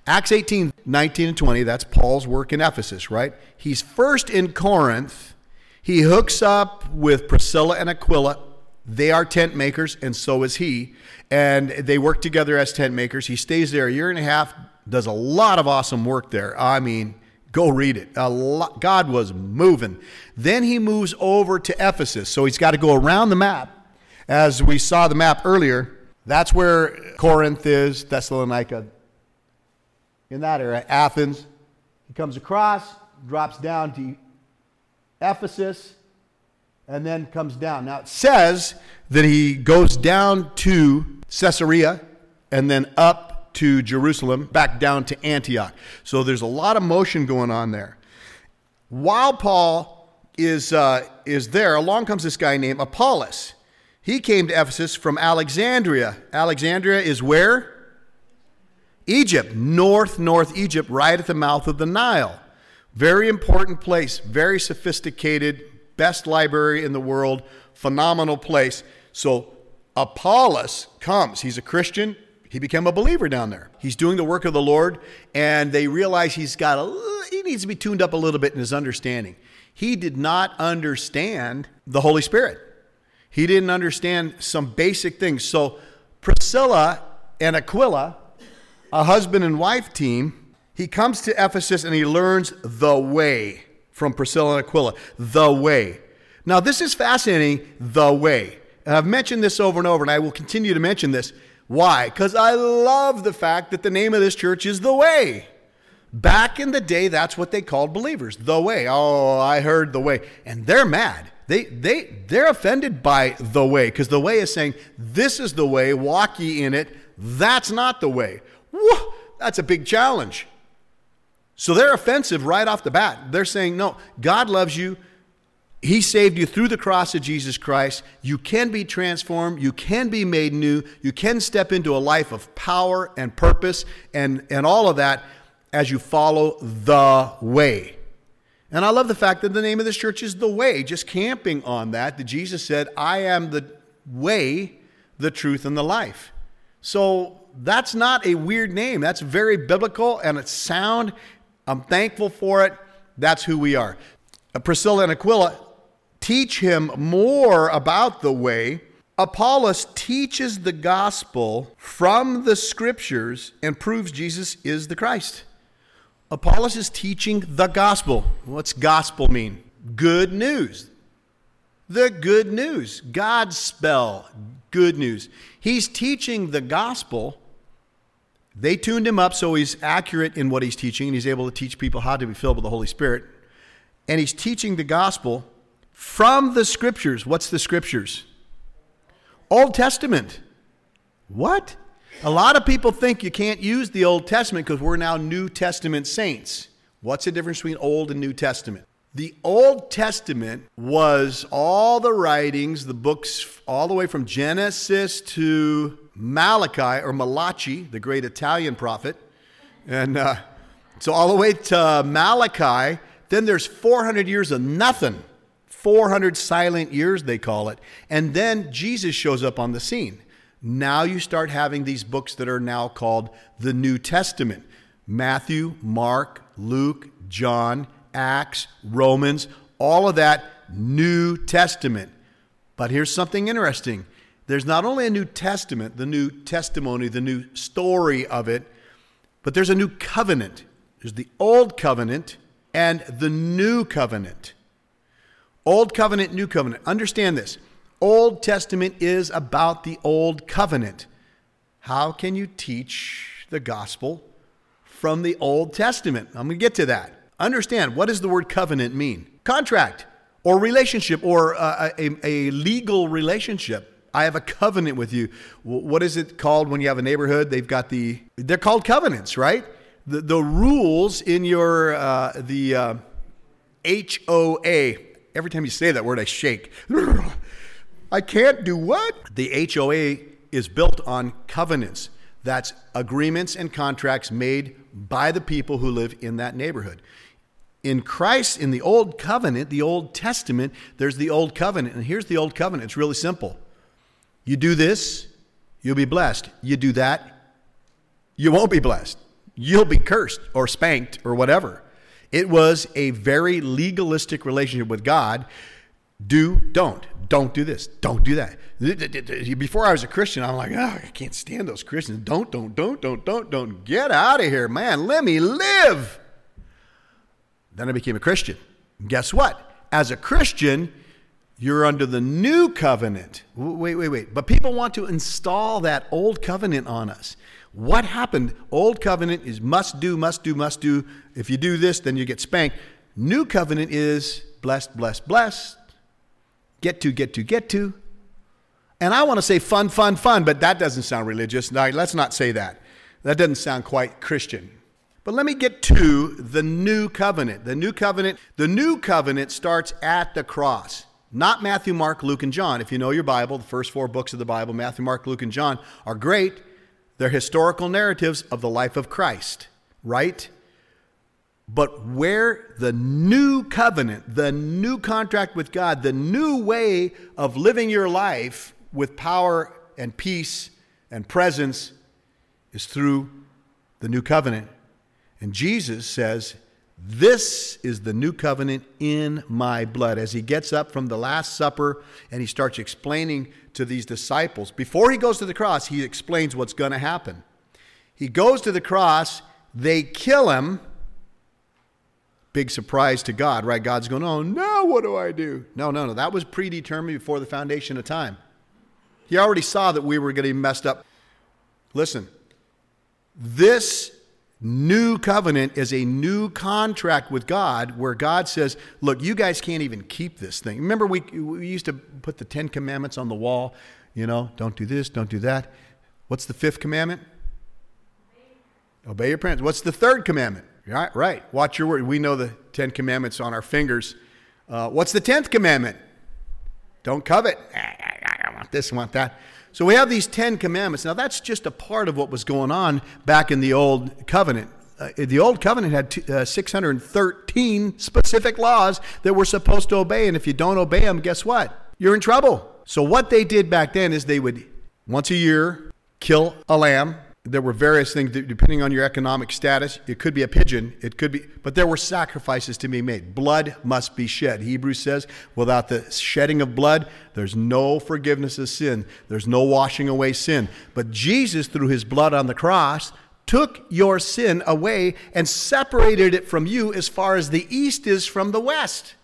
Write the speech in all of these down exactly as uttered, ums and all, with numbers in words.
Acts eighteen, nineteen and twenty, that's Paul's work in Ephesus, right? He's first in Corinth. He hooks up with Priscilla and Aquila. They are tent makers, and so is he. And they work together as tent makers. He stays there a year and a half, does a lot of awesome work there. I mean, go read it. A lot, God was moving. Then he moves over to Ephesus. So he's got to go around the map. As we saw the map earlier, that's where Corinth is, Thessalonica, in that area, Athens. He comes across, drops down to Ephesus, and then comes down. Now it says that he goes down to Caesarea and then up to Jerusalem, back down to Antioch. So there's a lot of motion going on there. While Paul is uh, is there, along comes this guy named Apollos. He came to Ephesus from Alexandria. Alexandria is where? Egypt, north, north Egypt, right at the mouth of the Nile. Very important place, very sophisticated, best library in the world, phenomenal place. So Apollos comes. He's a Christian. He became a believer down there. He's doing the work of the Lord, and they realize he's got a, he needs to be tuned up a little bit in his understanding. He did not understand the Holy Spirit. He didn't understand some basic things. So Priscilla and Aquila, a husband and wife team, he comes to Ephesus and he learns the way from Priscilla and Aquila. The way. Now this is fascinating, the way. And I've mentioned this over and over, and I will continue to mention this. Why? Because I love the fact that the name of this church is The Way. Back in the day, that's what they called believers. The Way. Oh, I heard the way. And they're mad. They, they, they're offended by the way, because the way is saying, this is the way, walk ye in it. That's not the way. Whoa, that's a big challenge. So they're offensive right off the bat. They're saying, no, God loves you. He saved you through the cross of Jesus Christ. You can be transformed. You can be made new. You can step into a life of power and purpose and, and all of that as you follow the way. And I love the fact that the name of this church is The Way, just camping on that, that Jesus said, I am the way, the truth, and the life. So that's not a weird name. That's very biblical, and it's sound. I'm thankful for it. That's who we are. Priscilla and Aquila teach him more about the way. Apollos teaches the gospel from the scriptures and proves Jesus is the Christ. Apollos is teaching the gospel. What's gospel mean? Good news. The good news. God spell good news. He's teaching the gospel. They tuned him up so he's accurate in what he's teaching, and he's able to teach people how to be filled with the Holy Spirit. And he's teaching the gospel from the scriptures. What's the scriptures? Old Testament. What? A lot of people think you can't use the Old Testament because we're now New Testament saints. What's the difference between Old and New Testament? The Old Testament was all the writings, the books, all the way from Genesis to Malachi, or Malachi, the great Italian prophet. And uh, so all the way to Malachi, then there's four hundred years of nothing. four hundred silent years, they call it. And then Jesus shows up on the scene. Now you start having these books that are now called the New Testament. Matthew, Mark, Luke, John, Acts, Romans, all of that New Testament. But here's something interesting. There's not only a New Testament, the new testimony, the new story of it, but there's a new covenant. There's the Old Covenant and the New Covenant. Old Covenant, New Covenant. Understand this. Old Testament is about the Old Covenant. How can you teach the gospel from the Old Testament? I'm going to get to that. Understand, what does the word covenant mean? Contract or relationship or uh, a, a legal relationship. I have a covenant with you. What is it called when you have a neighborhood? They've got the, they're called covenants, right? The, the rules in your, uh, the uh, H O A. Every time you say that word, I shake. I can't do what? The H O A is built on covenants. That's agreements and contracts made by the people who live in that neighborhood. In Christ, in the Old Covenant, the Old Testament, there's the Old Covenant. And here's the Old Covenant. It's really simple. You do this, you'll be blessed. You do that, you won't be blessed. you'll be cursed or spanked or whatever. It was a very legalistic relationship with God. Do, don't. Don't do this. Don't do that. Before I was a Christian, I'm like, oh, I can't stand those Christians. Don't, don't, don't, don't, don't, don't. Get out of here, man. Let me live. Then I became a Christian. And guess what? As a Christian, you're under the new covenant. Wait, wait, wait. But people want to install that old covenant on us. What happened? Old covenant is must do, must do, must do. If you do this, then you get spanked. New covenant is blessed, blessed, blessed. Get to, get to, get to. And I want to say fun, fun, fun, but that doesn't sound religious. No, let's not say that. That doesn't sound quite Christian. But let me get to the new covenant. The new covenant, the new covenant starts at the cross. Not Matthew, Mark, Luke, and John. If you know your Bible, the first four books of the Bible, Matthew, Mark, Luke, and John, are great. They're historical narratives of the life of Christ, right? But where the new covenant, the new contract with God, the new way of living your life with power and peace and presence is through the new covenant. And Jesus says, this is the new covenant in my blood. As he gets up from the Last Supper and he starts explaining to these disciples, before he goes to the cross, he explains what's going to happen. He goes to the cross, they kill him. Big surprise to God, right? God's going, oh, now what do I do? No, no, no. That was predetermined before the foundation of time. He already saw that we were going to be messed up. Listen, this new covenant is a new contract with God where God says, look, you guys can't even keep this thing. Remember, we, we used to put the Ten Commandments on the wall. You know, don't do this, don't do that. What's the fifth commandment? Obey your parents. What's the third commandment? Right, right. Watch your word. We know the Ten Commandments on our fingers. Uh, what's the tenth commandment? Don't covet. I want this, I want that. So we have these Ten Commandments. Now that's just a part of what was going on back in the Old Covenant. Uh, the Old Covenant had two, uh, six hundred thirteen specific laws that we're supposed to obey. And if you don't obey them, guess what? You're in trouble. So what they did back then is they would, once a year, kill a lamb. There were various things, depending on your economic status. It could be a pigeon. It could be, but there were sacrifices to be made. Blood must be shed. Hebrews says, without the shedding of blood, there's no forgiveness of sin. There's no washing away sin. But Jesus, through his blood on the cross, took your sin away and separated it from you as far as the east is from the west.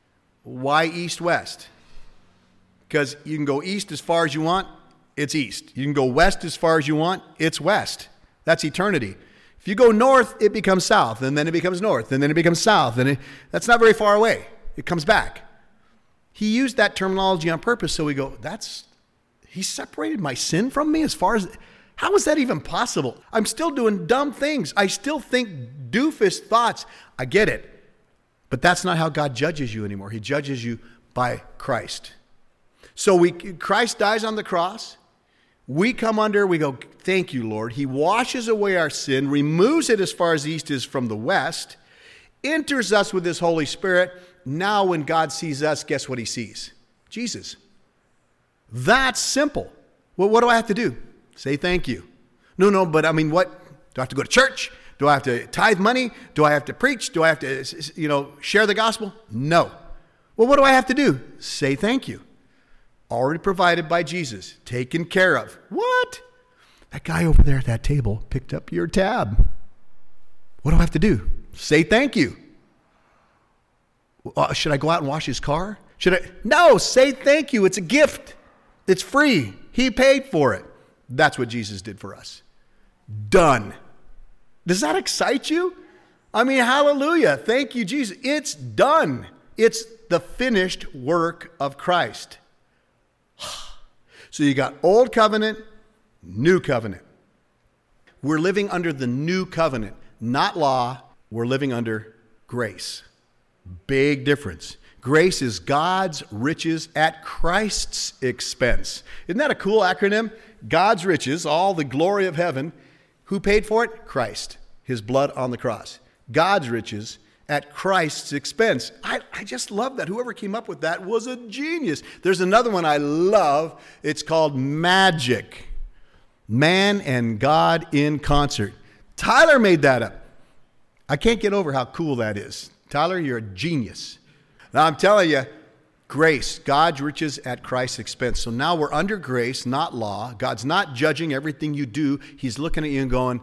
Why east-west? Because you can go east as far as you want. It's east. You can go west as far as you want. It's west. That's eternity. If you go north, it becomes south, and then it becomes north, and then it becomes south, and it, that's not very far away. It comes back. He used that terminology on purpose, so we go, that's, he separated my sin from me as far as, how is that even possible? I'm still doing dumb things. I still think doofus thoughts. I get it. But that's not how God judges you anymore. He judges you by Christ. So we, Christ dies on the cross. We come under, we go, thank you, Lord. He washes away our sin, removes it as far as the east is from the west, enters us with his Holy Spirit. Now when God sees us, guess what he sees? Jesus. That's simple. Well, what do I have to do? Say thank you. No, no, but I mean, what? Do I have to go to church? Do I have to tithe money? Do I have to preach? Do I have to, you know, share the gospel? No. Well, what do I have to do? Say thank you. Already provided by Jesus, taken care of. What? That guy over there at that table picked up your tab. What do I have to do? Say thank you. Uh, should I go out and wash his car? Should I? No, say thank you. It's a gift. It's free. He paid for it. That's what Jesus did for us. Done. Does that excite you? I mean, hallelujah. Thank you, Jesus. It's done. It's the finished work of Christ. So you got old covenant, new covenant. We're living under the new covenant, not law. We're living under grace. Big difference. Grace is God's riches at Christ's expense. Isn't that a cool acronym? God's riches, all the glory of heaven. Who paid for it? Christ. His blood on the cross. God's riches at Christ's expense. I, I just love that. Whoever came up with that was a genius. There's another one I love. It's called magic. Man and God in concert. Tyler made that up. I can't get over how cool that is. Tyler, you're a genius. Now I'm telling you, grace, God's riches at Christ's expense. So now we're under grace, not law. God's not judging everything you do. He's looking at you and going,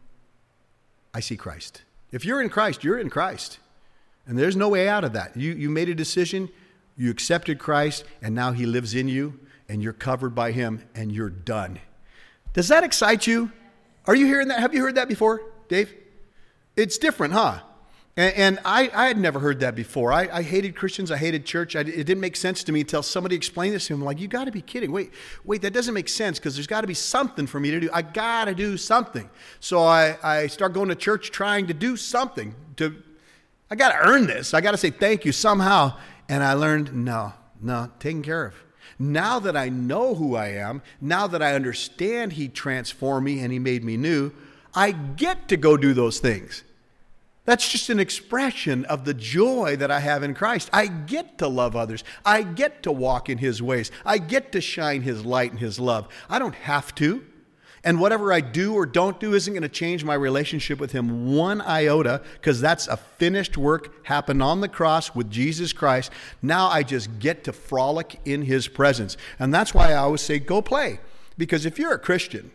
I see Christ. If you're in Christ, you're in Christ. And there's no way out of that. You, you made a decision, you accepted Christ, and now he lives in you, and you're covered by him, and you're done. Does that excite you? Are you hearing that? Have you heard that before, Dave? It's different, huh? And, and I, I had never heard that before. I, I hated Christians. I hated church. I, it didn't make sense to me until somebody explained this to me. I'm like, you got to be kidding. Wait, wait, that doesn't make sense because there's got to be something for me to do. I got to do something. So I, I start going to church trying to do something. To, I got to earn this. I got to say thank you somehow. And I learned, no, no, taken care of. Now that I know who I am, now that I understand he transformed me and he made me new, I get to go do those things. That's just an expression of the joy that I have in Christ. I get to love others. I get to walk in his ways. I get to shine his light and his love. I don't have to. And whatever I do or don't do isn't going to change my relationship with him one iota, because that's a finished work, happened on the cross with Jesus Christ. Now I just get to frolic in his presence. And that's why I always say, go play. Because if you're a Christian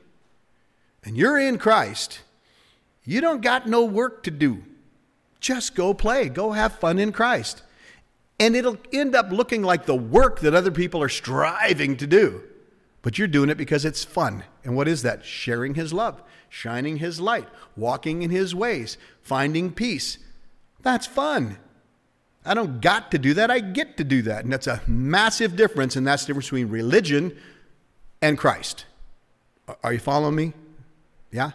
and you're in Christ, you don't got no work to do. Just go play. Go have fun in Christ. And it'll end up looking like the work that other people are striving to do. But you're doing it because it's fun. And what is that? Sharing his love, shining his light, walking in his ways, finding peace. That's fun. I don't got to do that. I get to do that. And that's a massive difference. And that's the difference between religion and Christ. Are you following me? Yeah?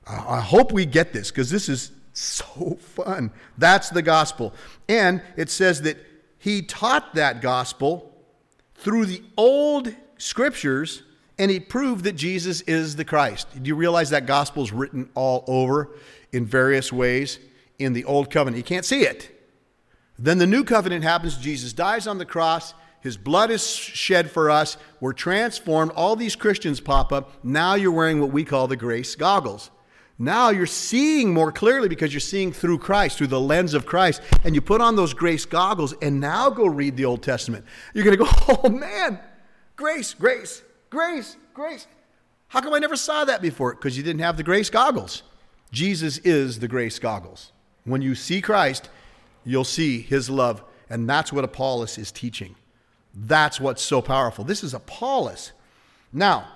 I hope we get this, because this is so fun. That's the gospel. And it says that he taught that gospel through the old scriptures, and he proved that Jesus is the Christ. Do you realize that gospel is written all over in various ways in the old covenant? You can't see it. Then the new covenant happens. Jesus dies on the cross. His blood is shed for us. We're transformed. All these Christians pop up. Now you're wearing what we call the grace goggles. Now you're seeing more clearly because you're seeing through Christ, through the lens of Christ. And you put on those grace goggles and now go read the Old Testament. You're going to go, oh man, grace, grace, grace, grace. How come I never saw that before? Because you didn't have the grace goggles. Jesus is the grace goggles. When you see Christ, you'll see his love. And that's what Apollos is teaching. That's what's so powerful. This is Apollos. Now,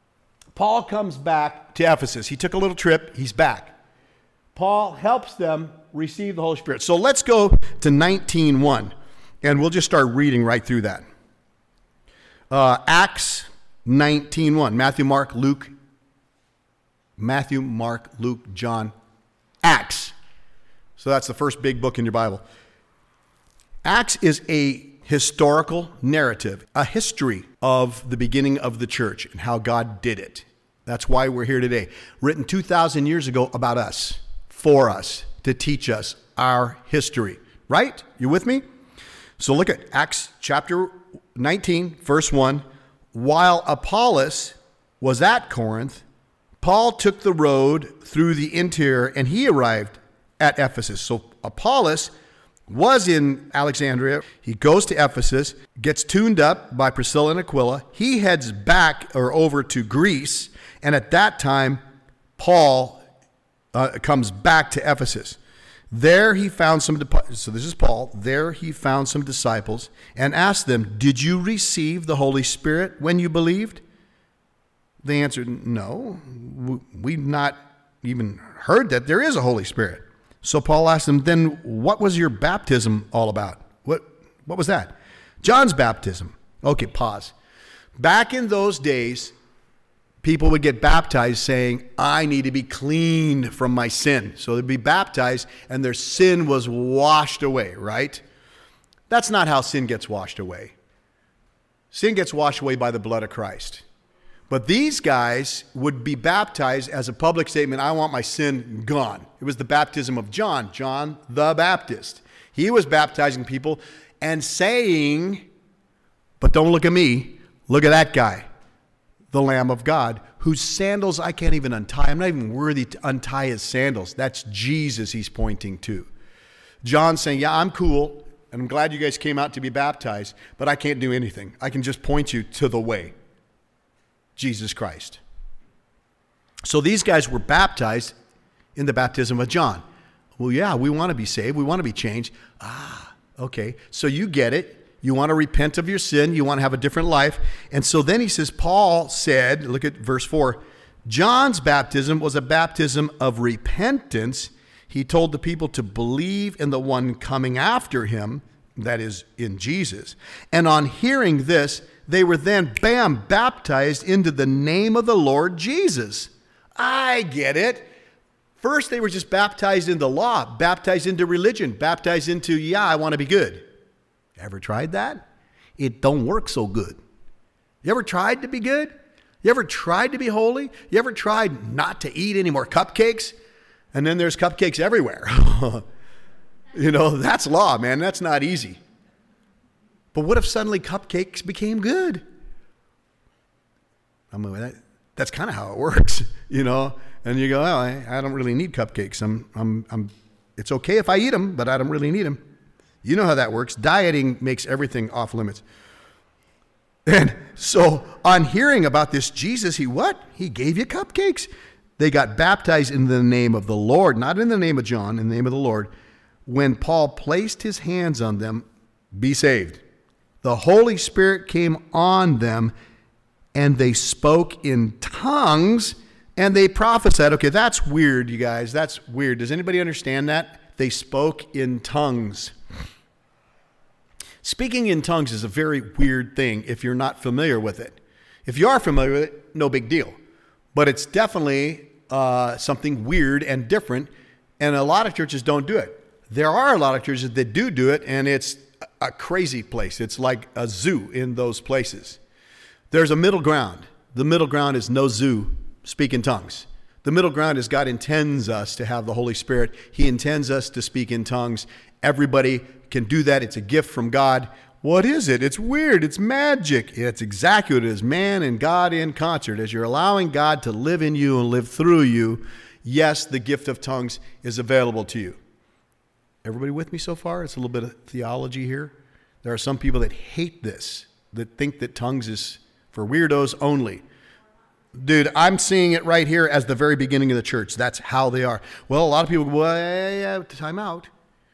Paul comes back to Ephesus. He took a little trip. He's back. Paul helps them receive the Holy Spirit. So let's go to nineteen one, and we'll just start reading right through that. Uh, Acts nineteen one. Matthew, Mark, Luke. Matthew, Mark, Luke, John. Acts. So that's the first big book in your Bible. Acts is a historical narrative, a history of the beginning of the church and how God did it. That's why we're here today. Written two thousand years ago about us, for us, to teach us our history. Right? You with me? So look at Acts chapter nineteen, verse one. While Apollos was at Corinth, Paul took the road through the interior and he arrived at Ephesus. So Apollos was in Alexandria. He goes to Ephesus, gets tuned up by Priscilla and Aquila. He heads back or over to Greece. And at that time, Paul uh, comes back to Ephesus. There he found some, so this is Paul. There he found some disciples and asked them, did you receive the Holy Spirit when you believed? They answered, no, we've not even heard that there is a Holy Spirit. So Paul asked them, then what was your baptism all about? What what was that? John's baptism. Okay, pause. Back in those days, people would get baptized saying, I need to be cleaned from my sin. So they'd be baptized and their sin was washed away, right? That's not how sin gets washed away. Sin gets washed away by the blood of Christ. But these guys would be baptized as a public statement, I want my sin gone. It was the baptism of John, John the Baptist. He was baptizing people and saying, but don't look at me, look at that guy. the Lamb of God, whose sandals I can't even untie. I'm not even worthy to untie his sandals. That's Jesus he's pointing to. John's saying, yeah, I'm cool, and I'm glad you guys came out to be baptized, but I can't do anything. I can just point you to the way, Jesus Christ. So these guys were baptized in the baptism of John. Well, yeah, we want to be saved. We want to be changed. Ah, okay. So you get it. You want to repent of your sin. You want to have a different life. And so then he says, Paul said, look at verse four, John's baptism was a baptism of repentance. He told the people to believe in the one coming after him, that is, in Jesus. And on hearing this, they were then, bam, baptized into the name of the Lord Jesus. I get it. First, they were just baptized into law, baptized into religion, baptized into, yeah, I want to be good. Ever tried that? It don't work so good. You ever tried to be good? You ever tried to be holy? You ever tried not to eat any more cupcakes? And then there's cupcakes everywhere. You know, that's law, man. That's not easy. But what if suddenly cupcakes became good? I mean, that, that's kind of how it works, you know. And you go, oh, I, I don't really need cupcakes. I'm, I'm, I'm. It's okay if I eat them, but I don't really need them. You know how that works. Dieting makes everything off limits. And so on hearing about this Jesus, he what? He gave you cupcakes. They got baptized in the name of the Lord, not in the name of John, in the name of the Lord. When Paul placed his hands on them, be saved. The Holy Spirit came on them, and they spoke in tongues, and they prophesied. Okay, that's weird, you guys. That's weird. Does anybody understand that? They spoke in tongues. Speaking in tongues is a very weird thing if you're not familiar with it. If you are familiar with it, no big deal. But it's definitely uh, something weird and different, and a lot of churches don't do it. There are a lot of churches that do do it, and it's a crazy place. It's like a zoo in those places. There's a middle ground. The middle ground is no zoo, speak in tongues. The middle ground is God intends us to have the Holy Spirit. He intends us to speak in tongues. Everybody can do that. It's a gift from God. What is it? It's weird. It's magic. It's exactly what it is. Man and God in concert. As you're allowing God to live in you and live through you, yes, the gift of tongues is available to you. Everybody with me so far? It's a little bit of theology here. There are some people that hate this, that think that tongues is for weirdos only. Dude, I'm seeing it right here as the very beginning of the church. That's how they are. Well, a lot of people go, well, yeah, time out.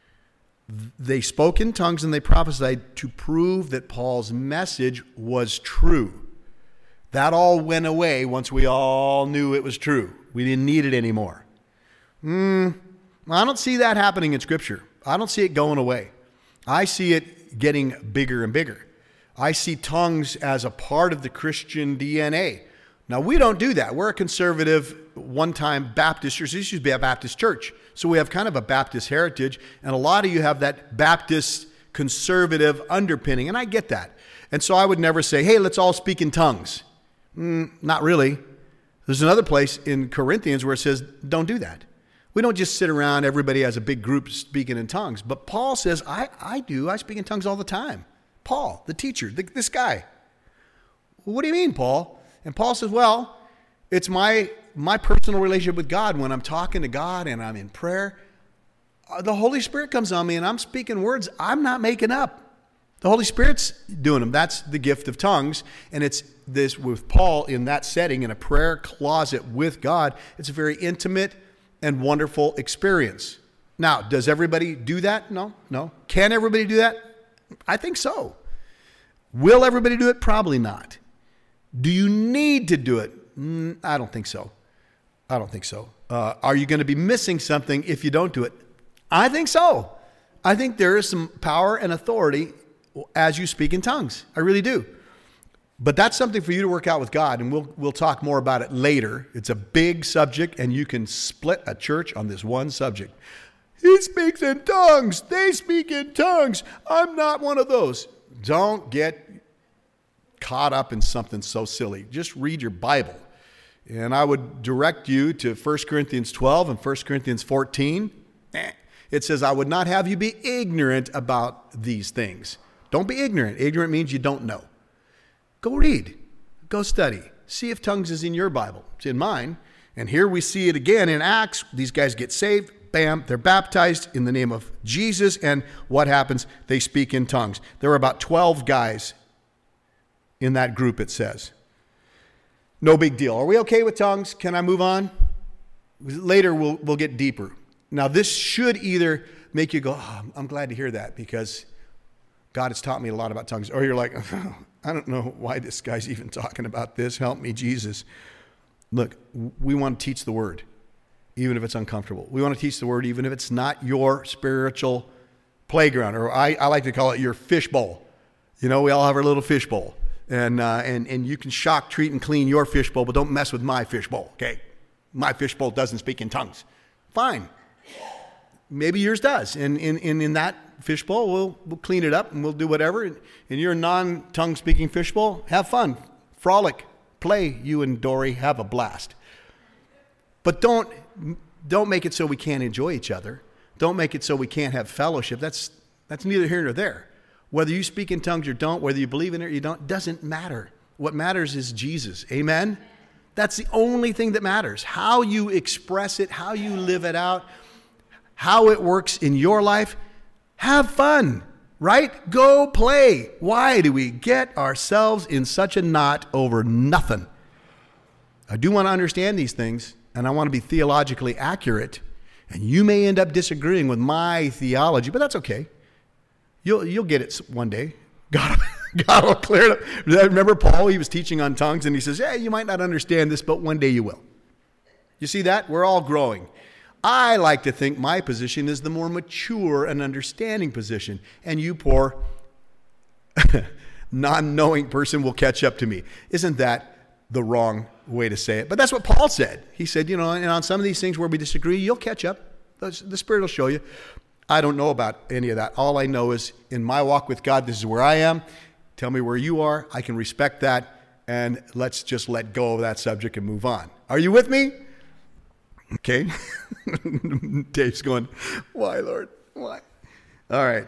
They spoke in tongues and they prophesied to prove that Paul's message was true. That all went away once we all knew it was true. We didn't need it anymore. Hmm, I don't see that happening in Scripture. I don't see it going away. I see it getting bigger and bigger. I see tongues as a part of the Christian D N A. Now, we don't do that. We're a conservative, one-time Baptist church. This used to be a Baptist church. So we have kind of a Baptist heritage, and a lot of you have that Baptist conservative underpinning, and I get that. And so I would never say, hey, let's all speak in tongues. Mm, not really. There's another place in Corinthians where it says, don't do that. We don't just sit around, everybody has a big group speaking in tongues. But Paul says, I, I do. I speak in tongues all the time. Paul, the teacher, the, this guy. Well, what do you mean, Paul? And Paul says, well, it's my my personal relationship with God. When I'm talking to God and I'm in prayer, the Holy Spirit comes on me and I'm speaking words I'm not making up. The Holy Spirit's doing them. That's the gift of tongues. And it's this with Paul in that setting, in a prayer closet with God. It's a very intimate and wonderful experience. Now, does everybody do that? No, no. Can everybody do that? I think so. Will everybody do it? Probably not. Do you need to do it? Mm, I don't think so. I don't think so. Uh, are you going to be missing something if you don't do it? I think so. I think there is some power and authority as you speak in tongues. I really do. But that's something for you to work out with God, and we'll we'll talk more about it later. It's a big subject, and you can split a church on this one subject. He speaks in tongues. They speak in tongues. I'm not one of those. Don't get caught up in something so silly. Just read your Bible. And I would direct you to First Corinthians twelve and First Corinthians fourteen. It says, I would not have you be ignorant about these things. Don't be ignorant. Ignorant means you don't know. Go read. Go study. See if tongues is in your Bible. It's in mine. And here we see it again in Acts. These guys get saved. Bam, they're baptized in the name of Jesus. And what happens? They speak in tongues. There were about twelve guys in that group, it says. No big deal. Are we okay with tongues? Can I move on? Later, we'll, we'll get deeper. Now, this should either make you go, oh, I'm glad to hear that because God has taught me a lot about tongues. Or you're like, oh, I don't know why this guy's even talking about this. Help me, Jesus. Look, we want to teach the word, even if it's uncomfortable. We want to teach the word, even if it's not your spiritual playground, or I, I like to call it your fishbowl. You know, we all have our little fishbowl. And, uh, and, and you can shock, treat, and clean your fishbowl, but don't mess with my fishbowl, okay? My fishbowl doesn't speak in tongues. Fine. Maybe yours does. And in, in, in that fishbowl, we'll, we'll clean it up and we'll do whatever. And in your non-tongue speaking fishbowl, have fun, frolic, play, you and Dory, have a blast. But don't, don't make it so we can't enjoy each other. Don't make it so we can't have fellowship. That's, that's neither here nor there. Whether you speak in tongues or don't, whether you believe in it or you don't, doesn't matter. What matters is Jesus. Amen? That's the only thing that matters. How you express it, how you live it out, how it works in your life. Have fun, right? Go play. Why do we get ourselves in such a knot over nothing? I do want to understand these things, and I want to be theologically accurate. And you may end up disagreeing with my theology, but that's okay. You'll you'll get it one day. God, God will clear it up. Remember Paul? He was teaching on tongues, and he says, "Yeah, you might not understand this, but one day you will." You see that? We're all growing. I like to think my position is the more mature and understanding position, and you poor non-knowing person will catch up to me. Isn't that the wrong way to say it? But that's what Paul said. He said, you know, and on some of these things where we disagree, you'll catch up. The Spirit will show you. I don't know about any of that. All I know is in my walk with God, this is where I am. Tell me where you are. I can respect that. And let's just let go of that subject and move on. Are you with me? Okay. Dave's going, why, Lord? Why? All right.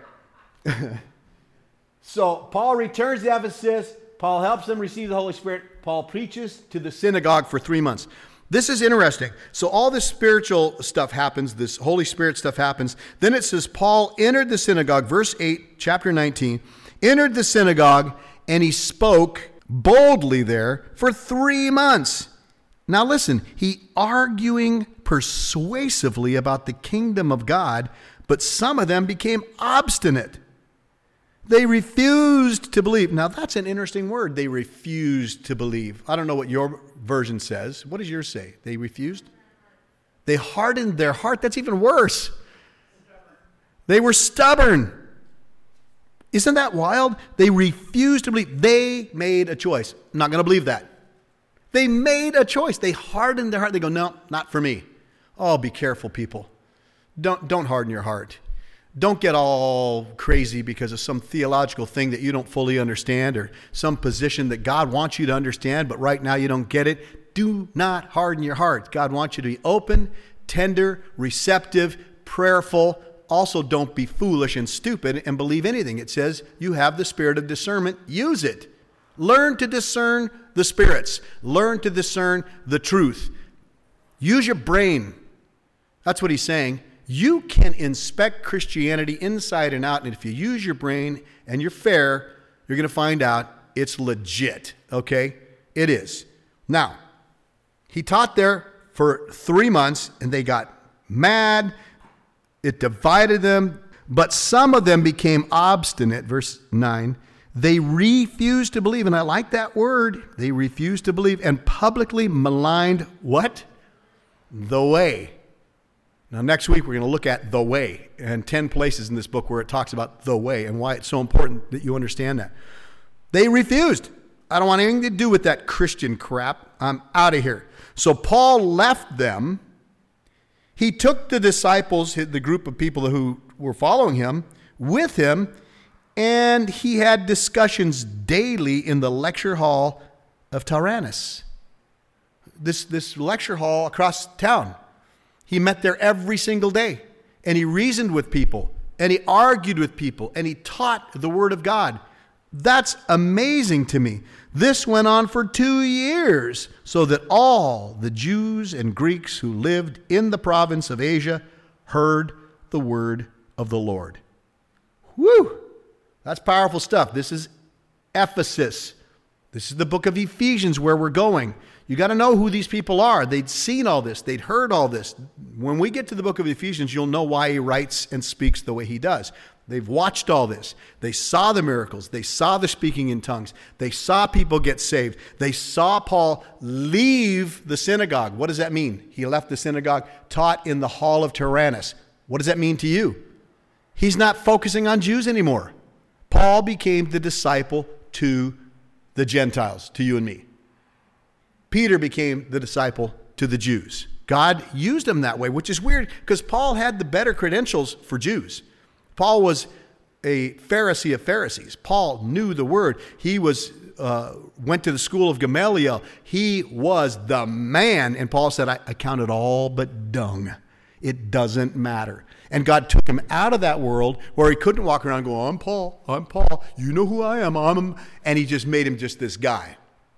So Paul returns to Ephesus. Paul helps them receive the Holy Spirit. Paul preaches to the synagogue for three months. This is interesting. So all this spiritual stuff happens, this Holy Spirit stuff happens. Then it says Paul entered the synagogue, verse eight, chapter nineteen, entered the synagogue, and he spoke boldly there for three months. Now listen, he arguing persuasively about the kingdom of God, but some of them became obstinate. They refused to believe. Now that's an interesting word. They refused to believe. I don't know what your version says. What does yours say? They refused? They hardened their heart. That's even worse. They were stubborn. Isn't that wild? They refused to believe. They made a choice. I'm not going to believe that. They made a choice. They hardened their heart. They go, no, not for me. Oh, be careful, people. Don't, don't harden your heart. Don't get all crazy because of some theological thing that you don't fully understand or some position that God wants you to understand, but right now you don't get it. Do not harden your heart. God wants you to be open, tender, receptive, prayerful. Also, don't be foolish and stupid and believe anything. It says you have the spirit of discernment. Use it. Learn to discern the spirits. Learn to discern the truth. Use your brain. That's what he's saying. You can inspect Christianity inside and out, and if you use your brain and you're fair, you're going to find out it's legit, okay? It is. Now, he taught there for three months, and they got mad. It divided them, but some of them became obstinate, verse nine. They refused to believe, and I like that word. They refused to believe and publicly maligned what? The way. Now, next week, we're going to look at the way and ten places in this book where it talks about the way and why it's so important that you understand that. They refused. I don't want anything to do with that Christian crap. I'm out of here. So Paul left them. He took the disciples, the group of people who were following him, with him, and he had discussions daily in the lecture hall of Tyrannus. This, this lecture hall across town. He met there every single day, and he reasoned with people, and he argued with people, and he taught the Word of God. That's amazing to me. This went on for two years, so that all the Jews and Greeks who lived in the province of Asia heard the word of the Lord. Whew! That's powerful stuff. This is Ephesus. This is the book of Ephesians where we're going. You got to know who these people are. They'd seen all this. They'd heard all this. When we get to the book of Ephesians, you'll know why he writes and speaks the way he does. They've watched all this. They saw the miracles. They saw the speaking in tongues. They saw people get saved. They saw Paul leave the synagogue. What does that mean? He left the synagogue, taught in the hall of Tyrannus. What does that mean to you? He's not focusing on Jews anymore. Paul became the disciple to the Gentiles, to you and me. Peter became the disciple to the Jews. God used him that way, which is weird because Paul had the better credentials for Jews. Paul was a Pharisee of Pharisees. Paul knew the word. He was uh, went to the school of Gamaliel. He was the man. And Paul said, I, I count it all but dung. It doesn't matter. And God took him out of that world where he couldn't walk around and go, I'm Paul, I'm Paul. You know who I am. I'm him. And he just made him just this guy.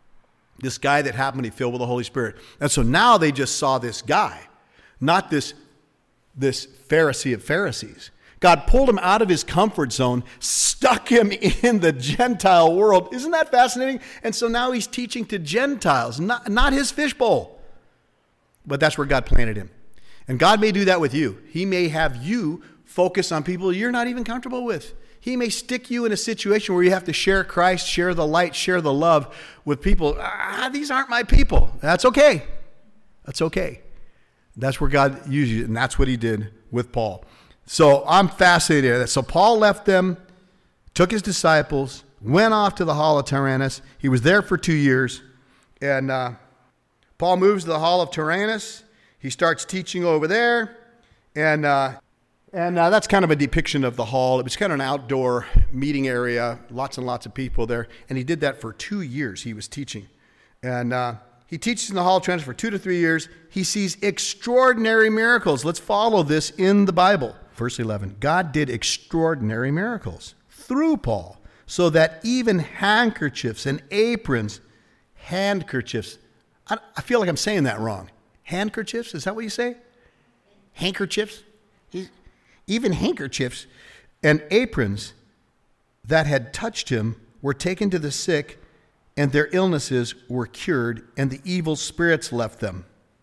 This guy that happened to be filled with the Holy Spirit. And so now they just saw this guy, not this, this Pharisee of Pharisees. God pulled him out of his comfort zone, stuck him in the Gentile world. Isn't that fascinating? And so now he's teaching to Gentiles, not, not his fishbowl. But that's where God planted him. And God may do that with you. He may have you focus on people you're not even comfortable with. He may stick you in a situation where you have to share Christ, share the light, share the love with people. Ah, these aren't my people. That's okay. That's okay. That's where God used you, and that's what he did with Paul. So I'm fascinated. So Paul left them, took his disciples, went off to the hall of Tyrannus. He was there for two years. And uh, Paul moves to the hall of Tyrannus. He starts teaching over there. And uh, and uh, that's kind of a depiction of the hall. It was kind of an outdoor meeting area, lots and lots of people there. And he did that for two years. He was teaching. And uh, he teaches in the hall of Tyrannus for two to three years. He sees extraordinary miracles. Let's follow this in the Bible. Verse eleven, God did extraordinary miracles through Paul, so that even handkerchiefs and aprons, handkerchiefs, I, I feel like I'm saying that wrong. Handkerchiefs, is that what you say? Handkerchiefs? He's, even handkerchiefs and aprons that had touched him were taken to the sick, and their illnesses were cured, and the evil spirits left them.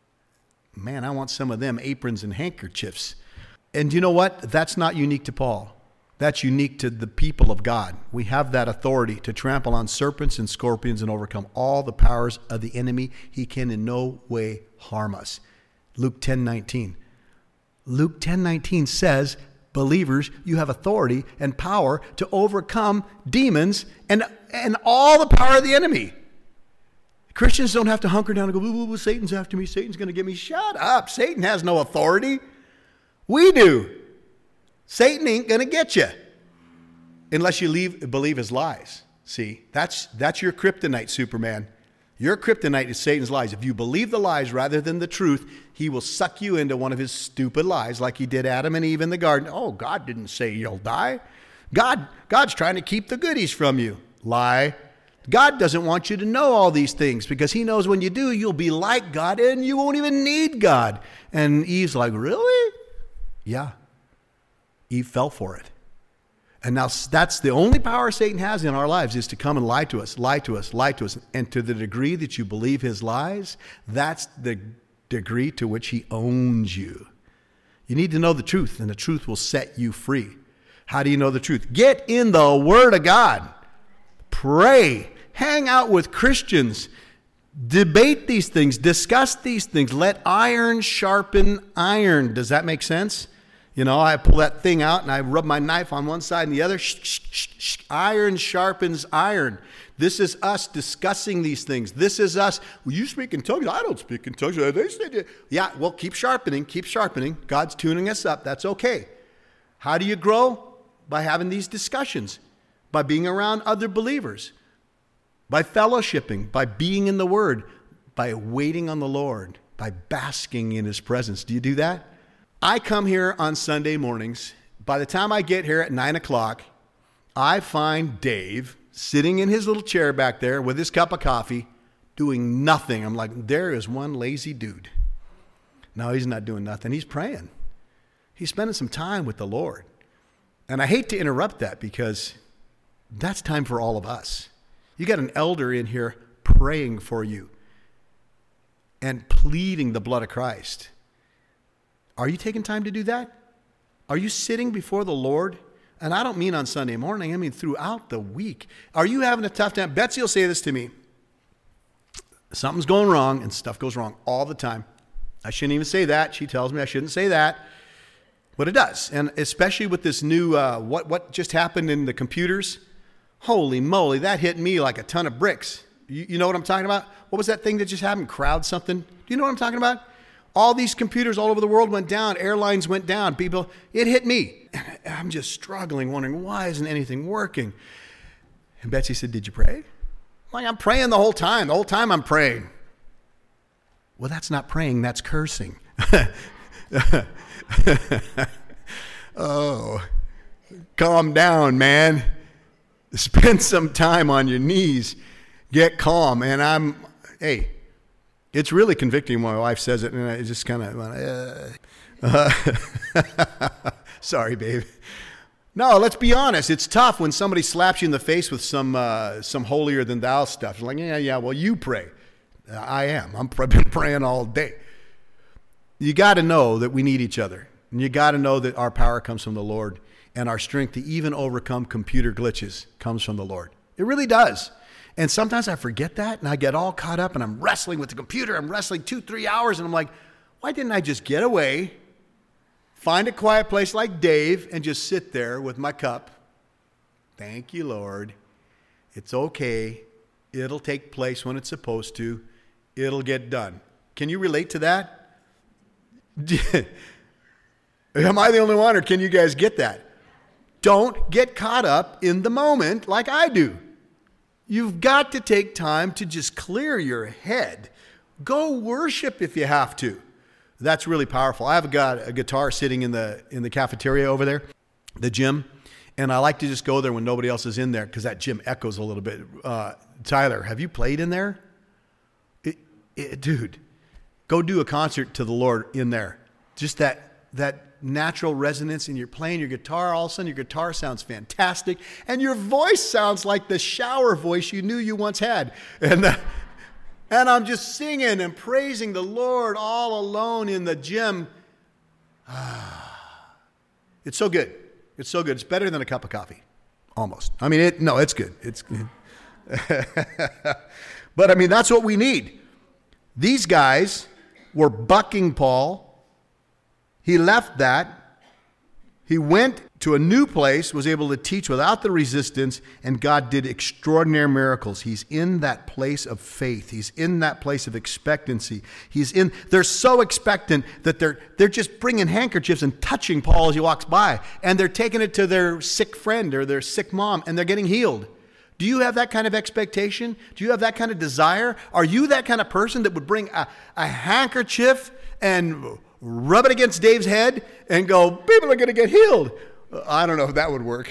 Man, I want some of them aprons and handkerchiefs. And you know what? That's not unique to Paul. That's unique to the people of God. We have that authority to trample on serpents and scorpions and overcome all the powers of the enemy. He can in no way harm us. Luke ten nineteen. Luke ten nineteen says, believers, you have authority and power to overcome demons and, and all the power of the enemy. Christians don't have to hunker down and go, ooh, ooh, Satan's after me. Satan's going to get me. Shut up. Satan has no authority. We do. Satan ain't going to get you unless you leave, believe his lies. See, that's that's your kryptonite, Superman. Your kryptonite is Satan's lies. If you believe the lies rather than the truth, he will suck you into one of his stupid lies like he did Adam and Eve in the garden. Oh, God didn't say you'll die. God, God's trying to keep the goodies from you. Lie. God doesn't want you to know all these things because he knows when you do, you'll be like God and you won't even need God. And Eve's like, really? Yeah. Eve fell for it. And now that's the only power Satan has in our lives is to come and lie to us, lie to us, lie to us. And to the degree that you believe his lies, that's the degree to which he owns you. You need to know the truth, and the truth will set you free. How do you know the truth? Get in the Word of God. Pray. Hang out with Christians. Debate these things. Discuss these things. Let iron sharpen iron. Does that make sense? You know, I pull that thing out and I rub my knife on one side and the other. Shh, shh, shh, shh. Iron sharpens iron. This is us discussing these things. This is us. Well, you speak in tongues. I don't speak in tongues. They say, yeah, well, keep sharpening. Keep sharpening. God's tuning us up. That's okay. How do you grow? By having these discussions. By being around other believers. By fellowshipping. By being in the Word. By waiting on the Lord. By basking in his presence. Do you do that? I come here on Sunday mornings. By the time I get here at nine o'clock, I find Dave sitting in his little chair back there with his cup of coffee, doing nothing. I'm like, there is one lazy dude. No, he's not doing nothing. He's praying. He's spending some time with the Lord. And I hate to interrupt that because that's time for all of us. You got an elder in here praying for you and pleading the blood of Christ. Are you taking time to do that? Are you sitting before the Lord? And I don't mean on Sunday morning. I mean throughout the week. Are you having a tough time? Betsy will say this to me. Something's going wrong, and stuff goes wrong all the time. I shouldn't even say that. She tells me I shouldn't say that. But it does. And especially with this new, uh, what, what just happened in the computers. Holy moly, that hit me like a ton of bricks. You, you know what I'm talking about? What was that thing that just happened? Crowd something? Do you know what I'm talking about? All these computers all over the world went down. Airlines went down. People, it hit me. And I'm just struggling, wondering, why isn't anything working? And Betsy said, did you pray? Like, I'm praying the whole time. The whole time I'm praying. Well, that's not praying. That's cursing. Oh, calm down, man. Spend some time on your knees. Get calm. And I'm, hey, it's really convicting when my wife says it, and I just kind of, uh, uh, sorry, babe. No, let's be honest. It's tough when somebody slaps you in the face with some uh, some holier than thou stuff. It's like, yeah, yeah, well, you pray. I am. I'm I've been praying all day. You got to know that we need each other, and you got to know that our power comes from the Lord, and our strength to even overcome computer glitches comes from the Lord. It really does. And sometimes I forget that, and I get all caught up, and I'm wrestling with the computer. I'm wrestling two, three hours, and I'm like, why didn't I just get away, find a quiet place like Dave, and just sit there with my cup? Thank you, Lord. It's okay. It'll take place when it's supposed to. It'll get done. Can you relate to that? Am I the only one, or can you guys get that? Don't get caught up in the moment like I do. You've got to take time to just clear your head. Go worship if you have to. That's really powerful. I have got a guitar sitting in the in the cafeteria over there, the gym, and I like to just go there when nobody else is in there because that gym echoes a little bit. Uh, Tyler, have you played in there? It, it, dude, go do a concert to the Lord in there. Just that that natural resonance, and you're playing your guitar. All of a sudden, your guitar sounds fantastic, and your voice sounds like the shower voice you knew you once had. And uh, and I'm just singing and praising the Lord all alone in the gym. It's so good. It's so good. It's better than a cup of coffee, almost. I mean, it. No, it's good. It's good. But I mean, that's what we need. These guys were bucking Paul. He left that. He went to a new place, was able to teach without the resistance, and God did extraordinary miracles. He's in that place of faith. He's in that place of expectancy. He's in. They're so expectant that they're they're just bringing handkerchiefs and touching Paul as he walks by, and they're taking it to their sick friend or their sick mom, and they're getting healed. Do you have that kind of expectation? Do you have that kind of desire? Are you that kind of person that would bring a, a handkerchief and rub it against Dave's head and go, people are going to get healed? I don't know if that would work.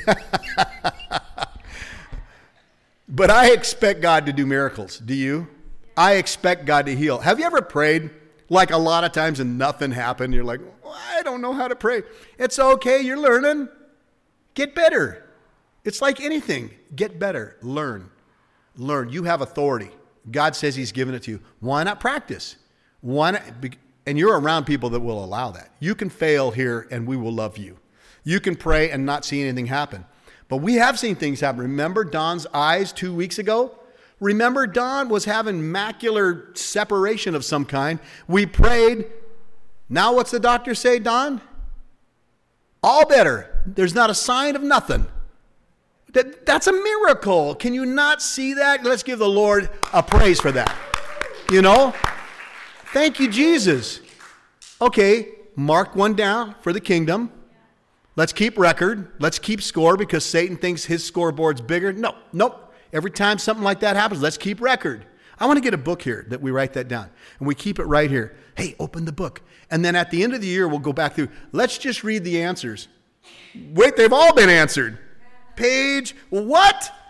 But I expect God to do miracles. Do you? I expect God to heal. Have you ever prayed like a lot of times and nothing happened? You're like, well, I don't know how to pray. It's okay. You're learning. Get better. It's like anything. Get better. Learn. Learn. You have authority. God says he's given it to you. Why not practice? Why not? And you're around people that will allow that. You can fail here and we will love you. You can pray and not see anything happen. But we have seen things happen. Remember Don's eyes two weeks ago? Remember Don was having macular separation of some kind. We prayed. Now what's the doctor say, Don? All better. There's not a sign of nothing. That, that's a miracle. Can you not see that? Let's give the Lord a praise for that. You know? Thank you, Jesus. Okay, mark one down for the kingdom. Let's keep record. Let's keep score because Satan thinks his scoreboard's bigger. No, nope. Every time something like that happens, let's keep record. I want to get a book here that we write that down. And we keep it right here. Hey, open the book. And then at the end of the year, we'll go back through. Let's just read the answers. Wait, they've all been answered. Page, what?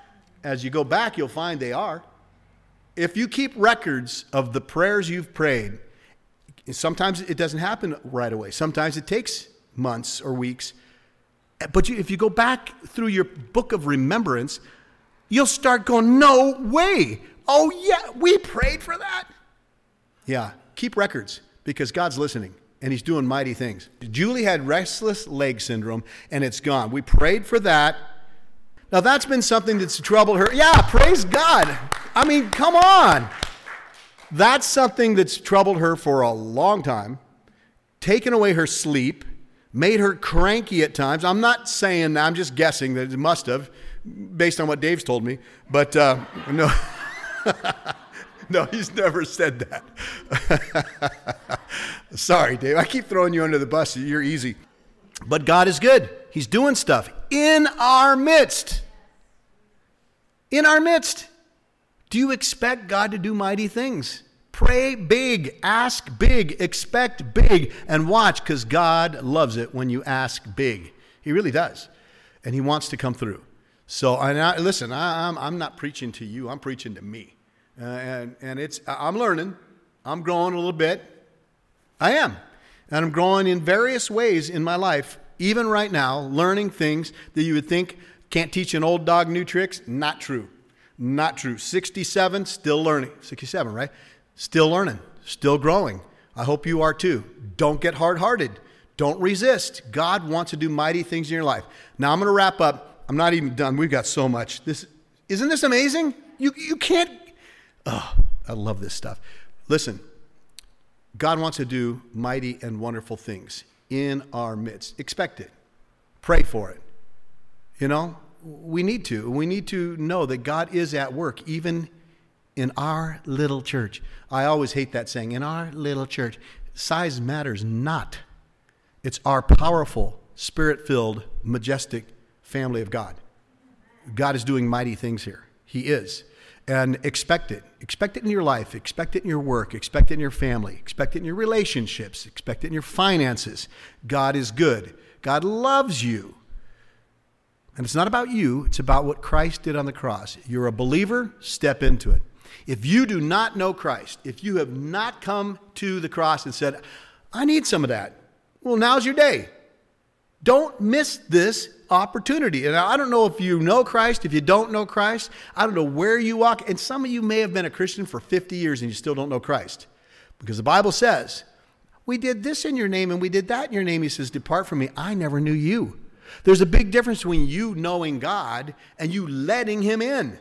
as you go back, you'll find they are. If you keep records of the prayers you've prayed, sometimes it doesn't happen right away. Sometimes it takes months or weeks. But you, if you go back through your book of remembrance, you'll start going, no way. Oh, yeah, we prayed for that. Yeah, keep records because God's listening and he's doing mighty things. Julie had restless leg syndrome and it's gone. We prayed for that. Now, that's been something that's troubled her. Yeah, praise God. I mean, come on. That's something that's troubled her for a long time, taken away her sleep, made her cranky at times. I'm not saying, I'm just guessing that it must have, based on what Dave's told me. But uh, no, no, he's never said that. Sorry, Dave. I keep throwing you under the bus. You're easy. But God is good. He's doing stuff in our midst. In our midst. Do you expect God to do mighty things? Pray big, ask big, expect big, and watch, because God loves it when you ask big. He really does. And he wants to come through. So, and I, listen, I, I'm, I'm not preaching to you. I'm preaching to me. Uh, and, and it's, I'm learning. I'm growing a little bit. I am. And I'm growing in various ways in my life, even right now, learning things that you would think can't teach an old dog new tricks. Not true. Not true. sixty-seven, still learning. sixty-seven, right? Still learning. Still growing. I hope you are too. Don't get hard-hearted. Don't resist. God wants to do mighty things in your life. Now, I'm going to wrap up. I'm not even done. We've got so much. This Isn't this amazing? You, you can't... Oh, I love this stuff. Listen, God wants to do mighty and wonderful things in our midst. Expect it. Pray for it. You know, we need to. We need to know that God is at work, even in our little church. I always hate that saying, in our little church. Size matters not. It's our powerful, spirit-filled, majestic family of God. God is doing mighty things here. He is. And expect it. Expect it in your life. Expect it in your work. Expect it in your family. Expect it in your relationships. Expect it in your finances. God is good. God loves you. And it's not about you. It's about what Christ did on the cross. You're a believer, step into it. If you do not know Christ, if you have not come to the cross and said, I need some of that, well, now's your day. Don't miss this opportunity. And I don't know if you know Christ, if you don't know Christ, I don't know where you walk. And some of you may have been a Christian for fifty years and you still don't know Christ. Because the Bible says, we did this in your name and we did that in your name. He says, depart from me. I never knew you. There's a big difference between you knowing God and you letting him in.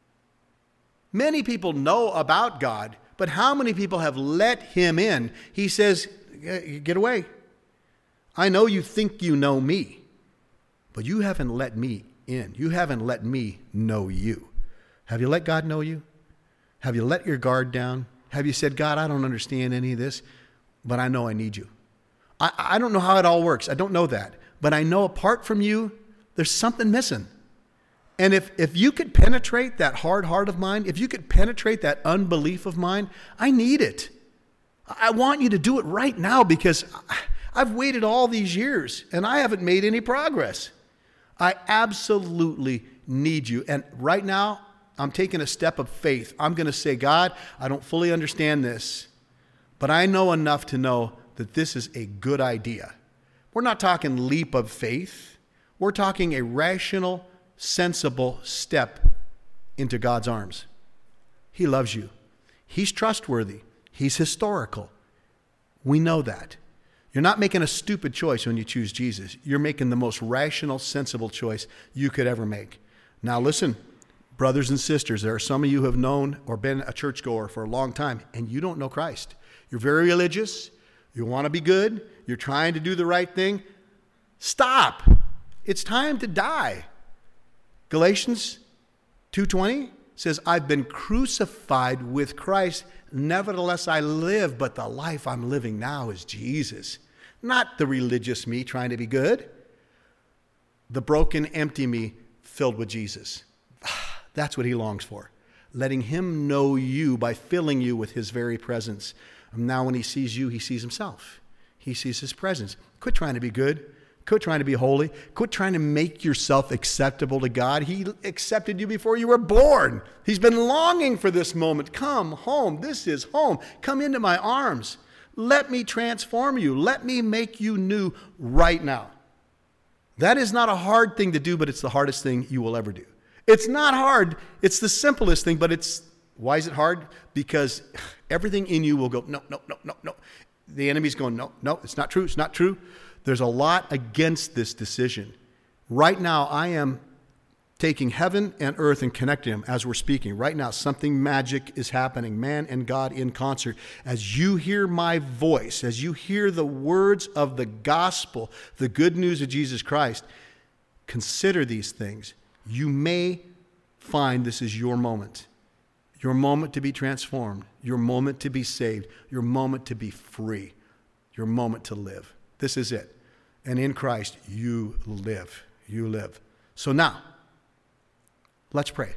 Many people know about God, but how many people have let him in? He says, get away. I know you think you know me, but you haven't let me in. You haven't let me know you. Have you let God know you? Have you let your guard down? Have you said, God, I don't understand any of this, but I know I need you. I, I don't know how it all works. I don't know that. But I know apart from you, there's something missing. And if, if you could penetrate that hard heart of mine, if you could penetrate that unbelief of mine, I need it. I want you to do it right now because I've waited all these years and I haven't made any progress. I absolutely need you. And right now, I'm taking a step of faith. I'm going to say, God, I don't fully understand this, but I know enough to know that this is a good idea. We're not talking leap of faith. We're talking a rational, sensible step into God's arms. He loves you. He's trustworthy. He's historical. We know that. You're not making a stupid choice when you choose Jesus. You're making the most rational, sensible choice you could ever make. Now listen, brothers and sisters, there are some of you who have known or been a churchgoer for a long time, and you don't know Christ. You're very religious. You want to be good. You're trying to do the right thing. Stop. It's time to die. Galatians two twenty says, I've been crucified with Christ. Nevertheless, I live, but the life I'm living now is Jesus. Not the religious me trying to be good. The broken, empty me filled with Jesus. That's what he longs for. Letting him know you by filling you with his very presence. And now when he sees you, he sees himself. He sees his presence. Quit trying to be good. Quit trying to be holy. Quit trying to make yourself acceptable to God. He accepted you before you were born. He's been longing for this moment. Come home. This is home. Come into my arms. Let me transform you. Let me make you new right now. That is not a hard thing to do, but it's the hardest thing you will ever do. It's not hard. It's the simplest thing, but it's, why is it hard? Because everything in you will go, no, no, no, no, no. The enemy's going, no, no, it's not true. It's not true. There's a lot against this decision. Right now, I am taking heaven and earth and connecting them as we're speaking. Right now, something magic is happening, man and God in concert. As you hear my voice, as you hear the words of the gospel, the good news of Jesus Christ, consider these things. You may find this is your moment. Your moment to be transformed. Your moment to be saved. Your moment to be free. Your moment to live. This is it. And in Christ, you live. You live. So now, let's pray.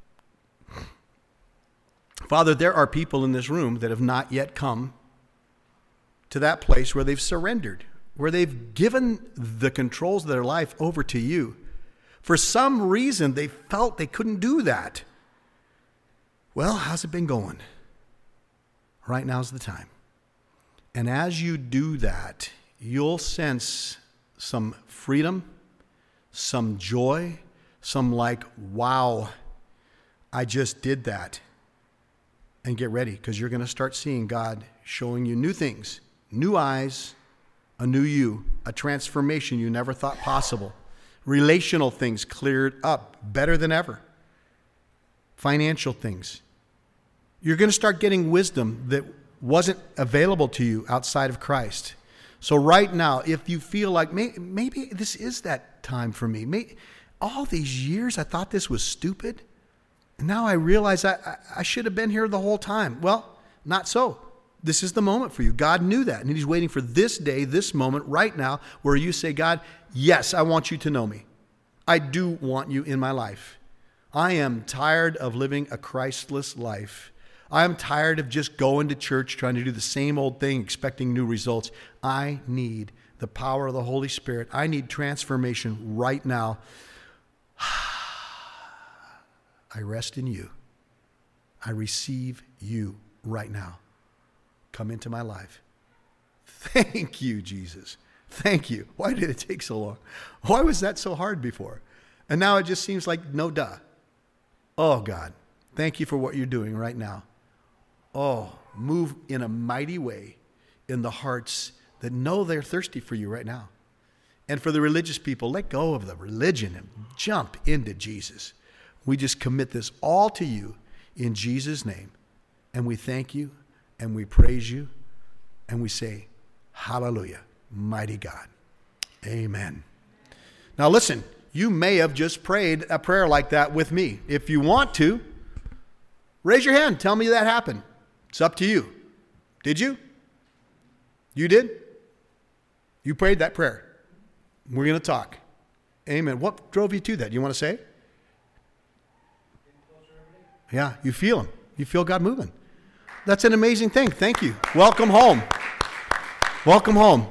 Father, there are people in this room that have not yet come to that place where they've surrendered, where they've given the controls of their life over to you. For some reason, they felt they couldn't do that. Well, how's it been going? Right now's the time. And as you do that, you'll sense some freedom, some joy, some like, wow, I just did that. And get ready, because you're going to start seeing God showing you new things, new eyes, a new you, a transformation you never thought possible. Relational things cleared up better than ever. Financial things. You're going to start getting wisdom that wasn't available to you outside of Christ. So right now, if you feel like may, maybe this is that time for me. Maybe, all these years I thought this was stupid. And now I realize I, I, I should have been here the whole time. Well, not so. This is the moment for you. God knew that. And he's waiting for this day, this moment right now where you say, God, yes, I want you to know me. I do want you in my life. I am tired of living a Christless life. I am tired of just going to church, trying to do the same old thing, expecting new results. I need the power of the Holy Spirit. I need transformation right now. I rest in you. I receive you right now. Come into my life. Thank you, Jesus. Thank you. Why did it take so long? Why was that so hard before? And now it just seems like no duh. Oh, God, thank you for what you're doing right now. Oh, move in a mighty way in the hearts that know they're thirsty for you right now. And for the religious people, let go of the religion and jump into Jesus. We just commit this all to you in Jesus' name. And we thank you and we praise you and we say, hallelujah, mighty God. Amen. Now listen, you may have just prayed a prayer like that with me. If you want to, raise your hand. Tell me that happened. It's up to you. Did you? You did? You prayed that prayer. We're going to talk. Amen. What drove you to that? You want to say? Yeah, you feel him. You feel God moving. That's an amazing thing. Thank you. Welcome home. Welcome home.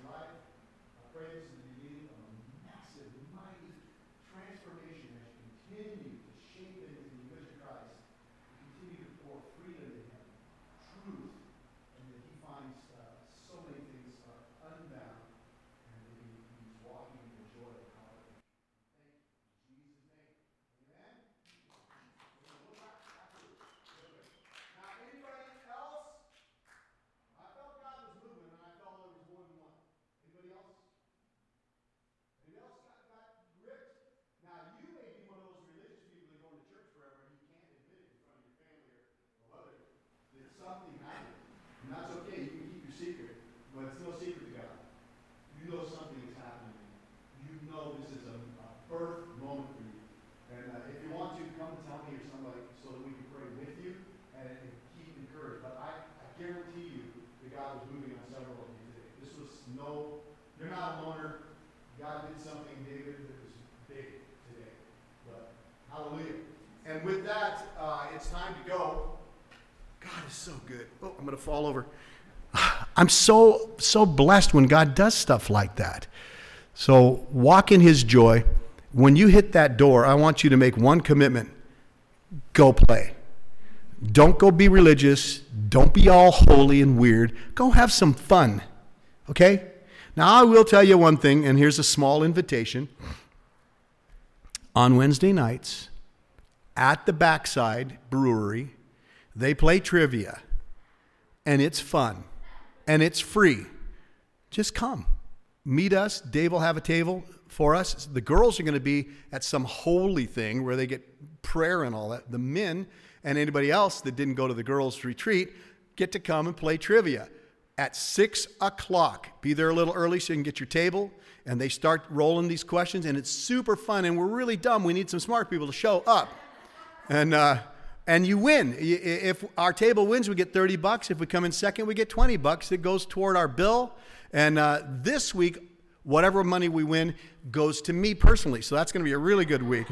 Something happened. And that's okay. You can keep your secret, but it's no secret to God. You know something is happening. You know this is a, a birth moment for you. And uh, if you want to, come and tell me or somebody so that we can pray with you and, and keep encouraged. But I, I guarantee you that God was moving on several of you today. This was no, you're not a loner. God did something, David, that was big today. But hallelujah. And with that, uh, it's time to go. God is so good. Oh, I'm going to fall over. I'm so, so blessed when God does stuff like that. So walk in his joy. When you hit that door, I want you to make one commitment. Go play. Don't go be religious. Don't be all holy and weird. Go have some fun. Okay? Now, I will tell you one thing, and here's a small invitation. On Wednesday nights, at the Backside Brewery, they play trivia. And it's fun. And it's free. Just come. Meet us. Dave will have a table for us. The girls are going to be at some holy thing where they get prayer and all that. The men and anybody else that didn't go to the girls' retreat get to come and play trivia at six o'clock. Be there a little early so you can get your table. And they start rolling these questions, and it's super fun. And we're really dumb. We need some smart people to show up. And uh, and you win. If our table wins, we get thirty bucks. If we come in second, we get twenty bucks. It goes toward our bill. And uh, this week, whatever money we win goes to me personally. So that's going to be a really good week.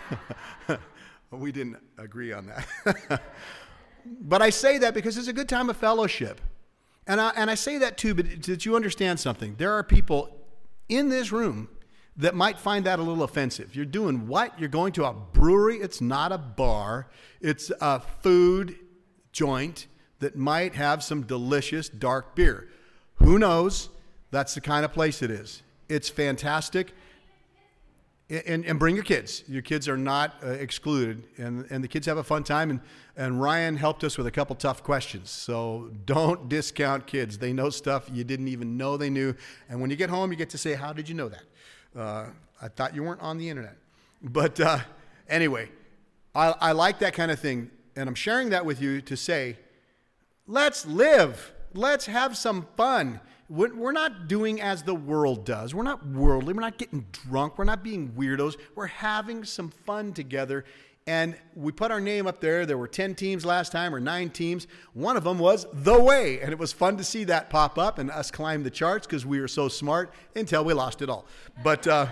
We didn't agree on that. But I say that because it's a good time of fellowship. And I, and I say that too, but that you understand something. There are people in this room that might find that a little offensive. You're doing what? You're going to a brewery? It's not a bar. It's a food joint that might have some delicious dark beer. Who knows? That's the kind of place it is. It's fantastic. And, and bring your kids. Your kids are not uh, excluded. And, and the kids have a fun time. And, and Ryan helped us with a couple tough questions. So don't discount kids. They know stuff you didn't even know they knew. And when you get home, you get to say, how did you know that? Uh, I thought you weren't on the internet. But uh, anyway, I, I like that kind of thing. And I'm sharing that with you to say, let's live. Let's have some fun. We're not doing as the world does. We're not worldly. We're not getting drunk. We're not being weirdos. We're having some fun together. And we put our name up there. There were ten teams last time, or nine teams. One of them was The Way. And it was fun to see that pop up and us climb the charts because we were so smart until we lost it all. But uh,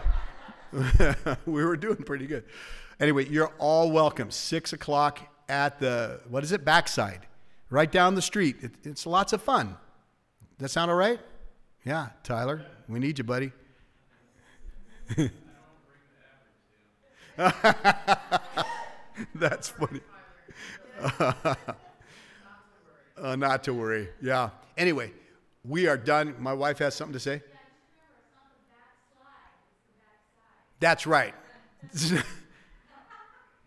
we were doing pretty good. Anyway, you're all welcome. Six o'clock at the, what is it, Backside. Right down the street. It, it's lots of fun. Does that sound all right? Yeah, Tyler, we need you, buddy. That's funny. uh, not to worry. Yeah. Anyway, we are done. My wife has something to say. That's right.